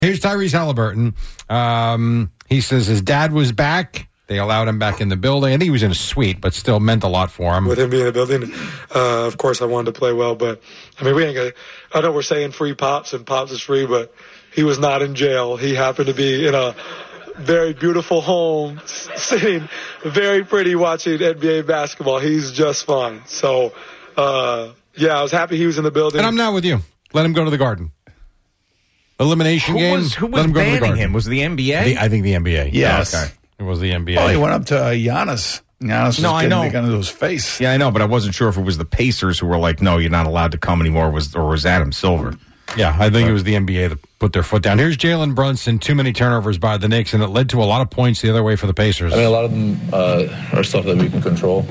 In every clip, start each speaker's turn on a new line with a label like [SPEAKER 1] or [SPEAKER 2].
[SPEAKER 1] Here's Tyrese Halliburton. He says his dad was back. They allowed him back in the building. I think he was in a suite, but still meant a lot for him.
[SPEAKER 2] With him being in the building, of course I wanted to play well, but I mean, we ain't gonna, I know we're saying free Pops and Pops is free, but he was not in jail. He happened to be in a very beautiful home, sitting very pretty watching NBA basketball. He's just fine. So, yeah, I was happy he was in the building.
[SPEAKER 1] And I'm not with you. Let him go to the Garden. Elimination game.
[SPEAKER 3] Who was banning him? Was it the NBA?
[SPEAKER 1] I think the NBA.
[SPEAKER 4] Yes.
[SPEAKER 1] Okay. It was the NBA.
[SPEAKER 4] Oh, he went up to Giannis. Giannis was
[SPEAKER 3] I know.
[SPEAKER 4] getting into his face.
[SPEAKER 3] Yeah, I know, but I wasn't sure if it was the Pacers who were like, no, you're not allowed to come anymore, or was Adam Silver?
[SPEAKER 1] Yeah, I think it was the NBA that put their foot down. Here's Jalen Brunson, too many turnovers by the Knicks, and it led to a lot of points the other way for the Pacers.
[SPEAKER 5] I mean, a lot of them are stuff that we can control.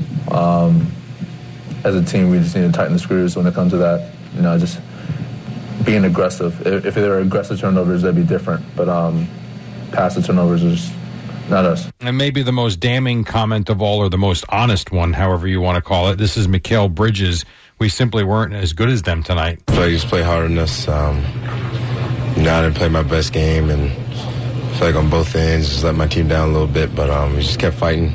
[SPEAKER 5] As a team, we just need to tighten the screws when it comes to that. You know, just being aggressive. If there were aggressive turnovers, that'd be different. But passive turnovers is not us.
[SPEAKER 1] And maybe the most damning comment of all, or the most honest one, however you want to call it. This is Mikal Bridges. We simply weren't as good as them tonight.
[SPEAKER 6] I feel like I just played harder than us. I didn't play my best game, and I feel like on both ends, just let my team down a little bit, but we just kept fighting.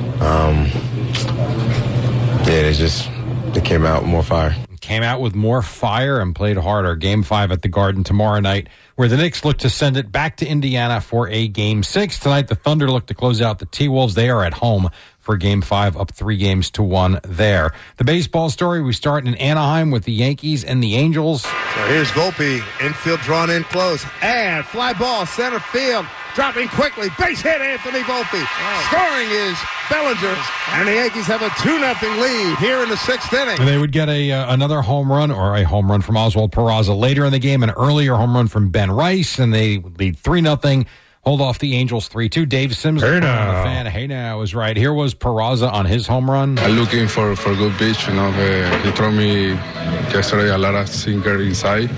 [SPEAKER 6] They came out with more fire.
[SPEAKER 1] Came out with more fire and played harder. Game 5 at the Garden tomorrow night, where the Knicks look to send it back to Indiana for a Game 6. Tonight, the Thunder look to close out the T-Wolves. They are at home for Game 5, up 3-1 there. The baseball story, we start in Anaheim with the Yankees and the Angels.
[SPEAKER 7] So here's Volpe, infield drawn in close, and fly ball, center field, dropping quickly, base hit, Anthony Volpe. Scoring is Bellinger, and the Yankees have a 2-0 lead here in the 6th inning.
[SPEAKER 1] They would get another home run, or a home run from Oswald Peraza later in the game, an earlier home run from Ben Rice, and they lead 3-0. Hold off the Angels 3-2. Dave Sims, the fan. Hey now is right. Here was Peraza on his home run.
[SPEAKER 8] I'm looking for good pitch. You know, he threw me yesterday a lot of sinker inside.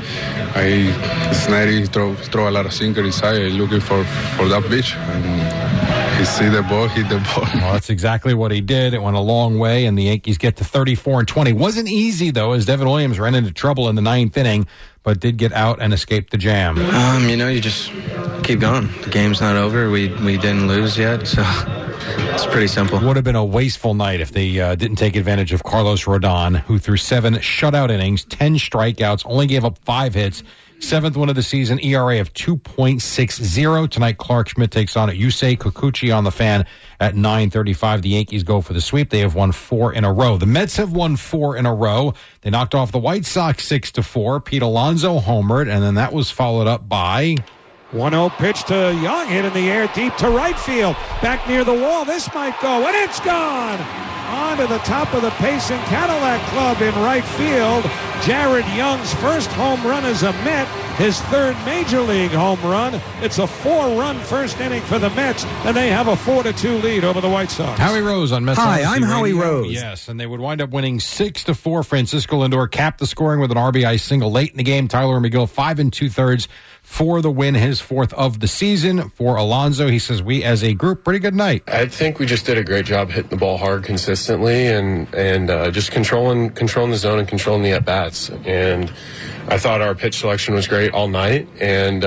[SPEAKER 8] Snidey throw a lot of sinker inside. I'm looking for that pitch. And he see the ball, hit the ball.
[SPEAKER 1] Well, that's exactly what he did. It went a long way, and the Yankees get to 34-20. Wasn't easy, though, as Devin Williams ran into trouble in the 9th inning, but did get out and escape the jam.
[SPEAKER 9] You just keep going. The game's not over. We didn't lose yet, so it's pretty simple.
[SPEAKER 1] Would have been a wasteful night if they didn't take advantage of Carlos Rodon, who threw 7 shutout innings, 10 strikeouts, only gave up 5 hits. 7th win of the season, ERA of 2.60. Tonight, Clark Schmidt takes on Yusei Kikuchi on the Fan at 9:35. The Yankees go for the sweep. They have won 4 in a row. The Mets have won 4 in a row. They knocked off the White Sox 6-4. Pete Alonso homered, and then that was followed up by
[SPEAKER 10] 1-0 pitch to Young, hit in the air deep to right field. Back near the wall. This might go, and it's gone. On to the top of the Payson Cadillac Club in right field. Jared Young's first home run as a Met, his 3rd major league home run. It's a 4-run first inning for the Mets, and they have a 4-2 lead over the White Sox.
[SPEAKER 1] Howie Rose on Mets.
[SPEAKER 11] Hi, I'm Howie Rose.
[SPEAKER 1] Yes, and they would wind up winning 6-4. Francisco Lindor capped the scoring with an RBI single late in the game. Tyler McGill 5 2/3 for the win, his 4th of the season. For Alonso, he says, we as a group, pretty good night.
[SPEAKER 12] I think we just did a great job hitting the ball hard consistently and just controlling the zone and controlling the at-bats. And I thought our pitch selection was great all night. And,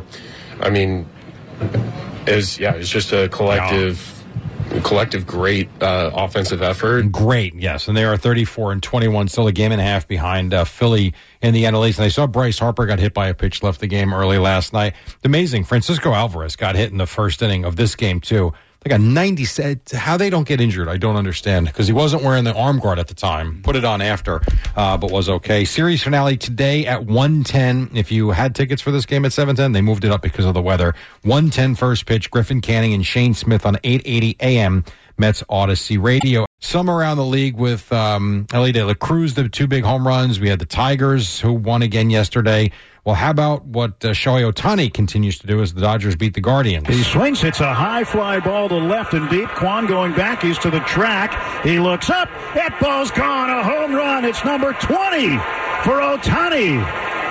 [SPEAKER 12] it was just a collective great offensive effort.
[SPEAKER 1] Great, yes. And they are 34-21, still a game and a half behind Philly in the NL East. And I saw Bryce Harper got hit by a pitch left the game early last night. Amazing. Francisco Alvarez got hit in the first inning of this game, too. They got 90 set. How they don't get injured, I don't understand, because he wasn't wearing the arm guard at the time. Put it on after, but was okay. Series finale today at 1:10. If you had tickets for this game at 7:10, they moved it up because of the weather. 1:10 first pitch. Griffin Canning and Shane Smith on 880 AM Mets Odyssey Radio. Some around the league with Ellie De La Cruz, the 2 big home runs. We had the Tigers, who won again yesterday. Well, how about what Shohei Ohtani continues to do as the Dodgers beat the Guardians?
[SPEAKER 13] He swings. It's a high fly ball to left and deep. Kwan going back. He's to the track. He looks up. That ball's gone. A home run. It's number 20 for Ohtani.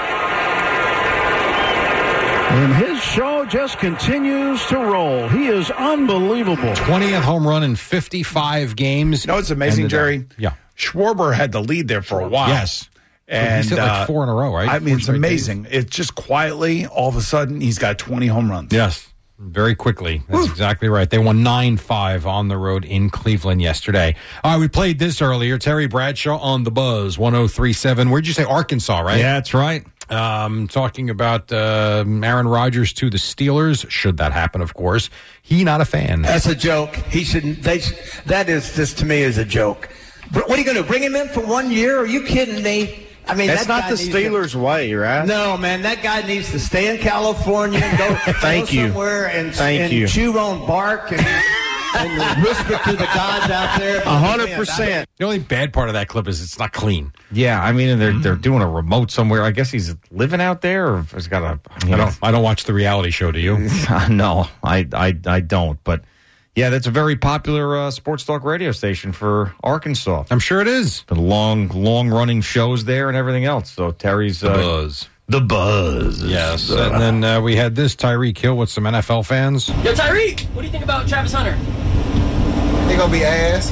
[SPEAKER 13] And his show just continues to roll. He is unbelievable.
[SPEAKER 1] 20th home run in 55 games.
[SPEAKER 4] You know what's amazing, Jerry?
[SPEAKER 1] Yeah.
[SPEAKER 4] Schwarber had the lead there for a while.
[SPEAKER 1] Yes.
[SPEAKER 4] And
[SPEAKER 1] he's hit like 4 in a row, right?
[SPEAKER 4] I mean, it's amazing. It's just quietly, all of a sudden, he's got 20 home runs.
[SPEAKER 1] Yes, very quickly. That's exactly right. They won 9-5 on the road in Cleveland yesterday. All right, we played this earlier. Terry Bradshaw on the Buzz, 103.7. Where'd you say? Arkansas, right?
[SPEAKER 3] Yeah, that's right.
[SPEAKER 1] Talking about Aaron Rodgers to the Steelers, should that happen, of course. He not a fan.
[SPEAKER 11] That's a joke. He shouldn't. That is just, to me, is a joke. What are you going to bring him in for 1 year? Are you kidding me? I mean,
[SPEAKER 3] that's not the Steelers' way, right?
[SPEAKER 11] No, man, that guy needs to stay in California and go, somewhere and chew on bark and whisper to the gods out there.
[SPEAKER 3] 100%.
[SPEAKER 1] The only bad part of that clip is it's not clean.
[SPEAKER 3] Yeah, I mean, they're doing a remote somewhere. I guess he's living out there, or has got a.
[SPEAKER 1] I don't watch the reality show. Do you?
[SPEAKER 3] No, I don't. But yeah, that's a very popular sports talk radio station for Arkansas.
[SPEAKER 1] I'm sure it is.
[SPEAKER 3] The long running shows there and everything else. So Terry's
[SPEAKER 1] Buzz.
[SPEAKER 3] The Buzz.
[SPEAKER 1] Yes. And then we had this Tyreek Hill with some NFL fans.
[SPEAKER 14] Yo, Tyreek, what do you think about Travis Hunter?
[SPEAKER 15] They gonna be ass.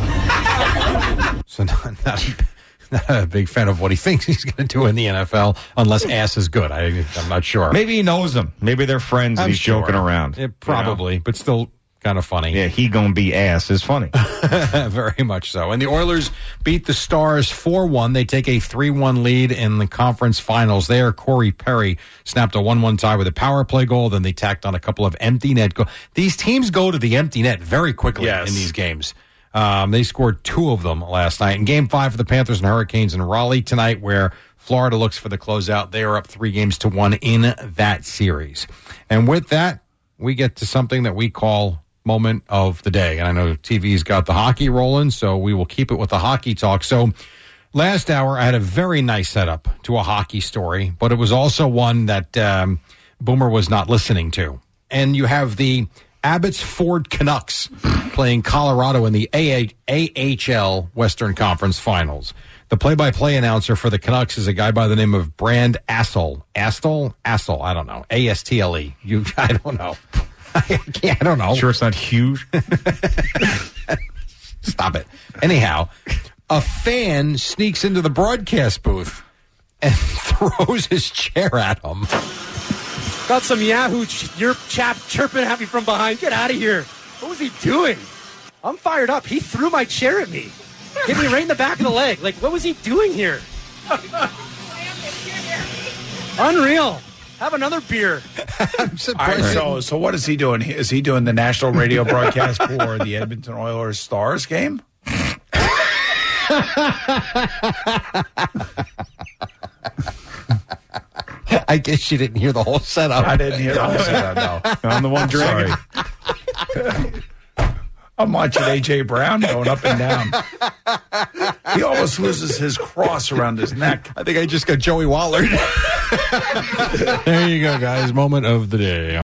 [SPEAKER 1] So not a big fan of what he thinks he's going to do in the NFL, unless ass is good. I'm not sure.
[SPEAKER 3] Maybe he knows him. Maybe they're friends and he's joking around.
[SPEAKER 1] Probably, but still kind of funny.
[SPEAKER 3] Yeah, he gonna be ass is funny.
[SPEAKER 1] Very much so. And the Oilers beat the Stars 4-1. They take a 3-1 lead in the conference finals there. Corey Perry snapped a 1-1 tie with a power play goal. Then they tacked on a couple of empty net goals. These teams go to the empty net very quickly in these games. They scored 2 of them last night. In Game 5 for the Panthers and Hurricanes in Raleigh tonight, where Florida looks for the closeout. They are up 3-1 in that series. And with that, we get to something that we call moment of the day. And I know TV's got the hockey rolling, so we will keep it with the hockey talk. So last hour, I had a very nice setup to a hockey story, but it was also one that Boomer was not listening to. And you have the Abbotsford Canucks playing Colorado in the AHL Western Conference Finals. The play-by-play announcer for the Canucks is a guy by the name of Brand Astle. Astle? I don't know. A-S-T-L-E. I don't know. I don't know.
[SPEAKER 3] Sure it's not huge?
[SPEAKER 1] Stop it. Anyhow, a fan sneaks into the broadcast booth and throws his chair at him.
[SPEAKER 14] Got some Yahoo your chap chirping at me from behind. Get out of here. What was he doing? I'm fired up. He threw my chair at me. Hit me right in the back of the leg. Like, what was he doing here? Unreal. Have another beer.
[SPEAKER 1] I'm surprised.
[SPEAKER 4] All right, so what is he doing? Is he doing the national radio broadcast for the Edmonton Oilers Stars game?
[SPEAKER 1] I guess you didn't hear the whole setup.
[SPEAKER 4] I didn't hear the whole setup, no.
[SPEAKER 3] I'm the one drinking.
[SPEAKER 4] I'm watching A.J. Brown going up and down. He almost loses his cross around his neck.
[SPEAKER 1] I think I just got Joey Waller. There you go, guys. Moment of the day.